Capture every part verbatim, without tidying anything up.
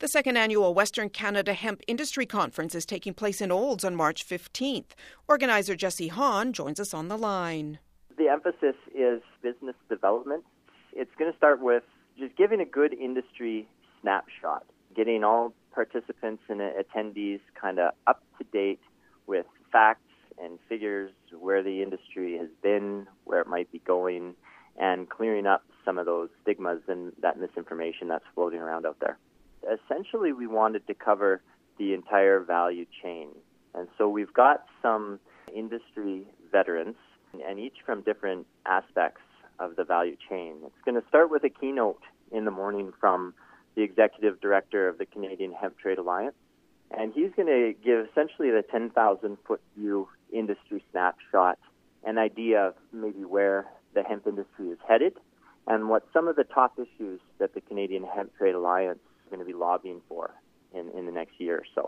The second annual Western Canada Hemp Industry Conference is taking place in Olds on March fifteenth. Organizer Jesse Hahn joins us on the line. The emphasis is business development. It's going to start with just giving a good industry snapshot, getting all participants and attendees kind of up to date with facts and figures, where the industry has been, where it might be going, and clearing up some of those stigmas and that misinformation that's floating around out there. Essentially, we wanted to cover the entire value chain. And so we've got some industry veterans, and each from different aspects of the value chain. It's going to start with a keynote in the morning from the Executive Director of the Canadian Hemp Trade Alliance. And he's going to give essentially the ten thousand foot view industry snapshot, an idea of maybe where the hemp industry is headed and what some of the top issues that the Canadian Hemp Trade Alliance is going to be lobbying for in, in the next year or so.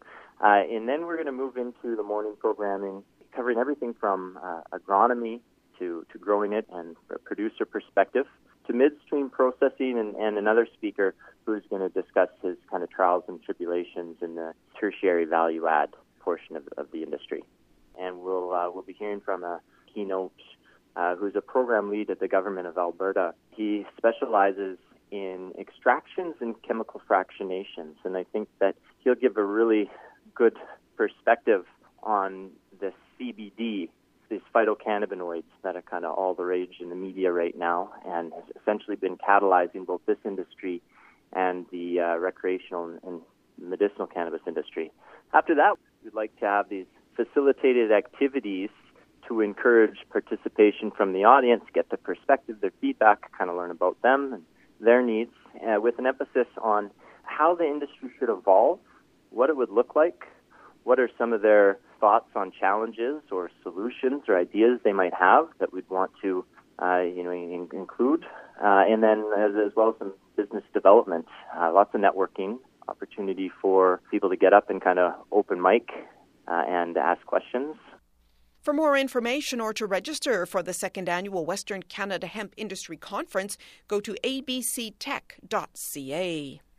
Uh, and then we're going to move into the morning programming, covering everything from uh, agronomy to, to growing it and a producer perspective to midstream processing, and, and another speaker who's going to discuss his kind of trials and tribulations in the tertiary value add portion of, of the industry. And we'll uh, we'll be hearing from a keynote uh, who's a program lead at the government of Alberta. He specializes in extractions and chemical fractionations, and I think that he'll give a really good perspective on the C B D, these phytocannabinoids that are kind of all the rage in the media right now and has essentially been catalyzing both this industry and the uh, recreational and medicinal cannabis industry. After that, we'd like to have these facilitated activities to encourage participation from the audience, get their perspective, their feedback, kind of learn about them and their needs, uh, with an emphasis on how the industry should evolve, what it would look like, what are some of their thoughts on challenges or solutions or ideas they might have that we'd want to, uh, you know, in- include, uh, and then as, as well as some business development, uh, lots of networking, opportunity for people to get up and kind of open mic uh, and ask questions. For more information or to register for the second annual Western Canada Hemp Industry Conference, go to a b c tech dot c a.